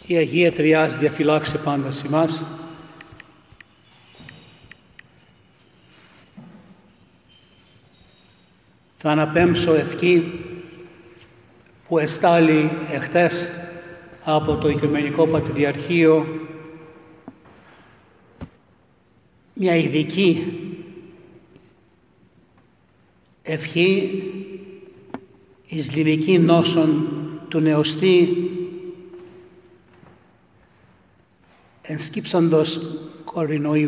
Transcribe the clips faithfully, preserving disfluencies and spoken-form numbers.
Η Αγία Τριάς διαφυλάξε πάντας ημάς. Θα αναπέμψω ευχή που εστάλει εχθές από το Οικουμενικό Πατριαρχείο, μια ειδική ευχή εις λυμική νόσον του νεοστή ενσκύψαντος κορονοϊού.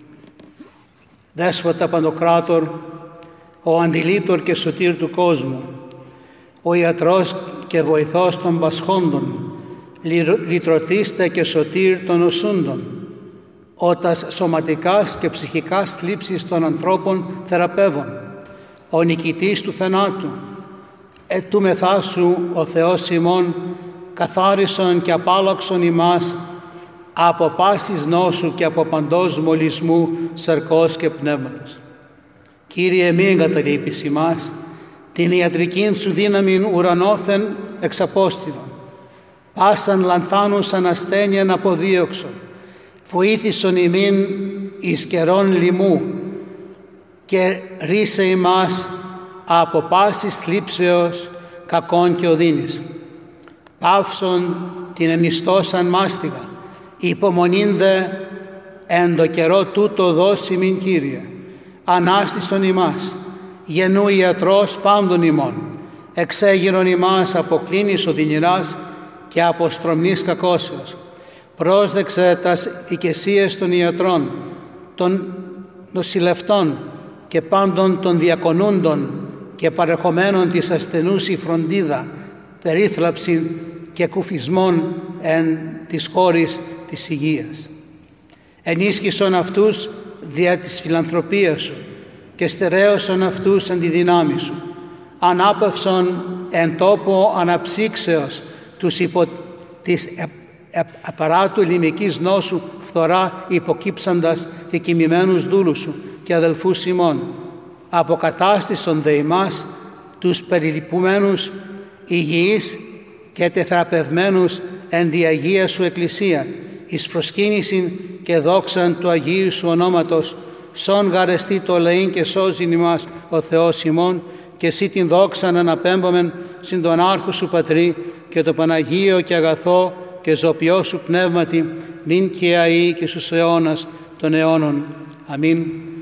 Δέσποτα Παντοκράτορ, ο αντιλήτωρ και σωτήρ του κόσμου, ο ιατρός και βοηθός των πασχόντων, λυτρωτήστε και σωτήρ των οσούντων, ότας σωματικάς και ψυχικάς θλίψεις των ανθρώπων θεραπεύων, ο νικητής του θανάτου, ετούμεθά σου ο Θεός ημών, καθάρισον και απάλλαξον ημάς από πάσης νόσου και από παντός μολυσμού σαρκός και πνεύματος. Κύριε, μη εγκαταλείπεις ημάς, την ιατρικήν σου δύναμην ουρανόθεν εξαπόστηλον, πάσαν λανθάνουσαν ασθένειαν αποδίωξον, βοήθησον ημίν εις καιρόν λοιμού και ρίσε ημάς από πάσης θλίψεως κακών και οδύνης. Πάυσον την ενιστώσαν μάστιγα, υπομονήν δε εν το καιρό τούτο δώσιμην Κύριε. Ανάστησον ημάς, γενού ιατρός πάντων ημών, εξέγειρον ημάς από κλίνης οδυνηράς και από στρομνής κακώσεως. Πρόσδεξε τας οικεσίες των ιατρών, των νοσηλευτών και πάντων των διακονούντων και παρεχομένων της ασθενούς η φροντίδα, περίθλαψη και κουφισμών εν της χώρης της υγείας. Ενίσχυσον αυτούς δια της φιλανθρωπίας σου και στερέωσον αυτούς εν τη δύνάμη σου. Ανάπαυσον εν τόπο αναψύξεως τους υπό της ε, ε, απαράτου ελληνικής νόσου φθορά υποκύψαντας και κοιμημένους δούλους σου και αδελφούς ημών. Αποκατάστησον δε ημάς τους περιλυπουμένους υγιείς και τεθραπευμένους εν τη Αγία σου Εκκλησία, εις προσκύνησιν και δόξαν του Αγίου σου ονόματος, σον γαρεστεί το λαήν και σώζειν ημάς ο Θεός ημών, και εσύ την δόξαν αναπέμπομεν συν τον άρχου σου Πατρί και το Παναγίο και αγαθό και ζωπιό σου πνεύματι, νυν και αεί και στους αιώνας των αιώνων. Αμήν.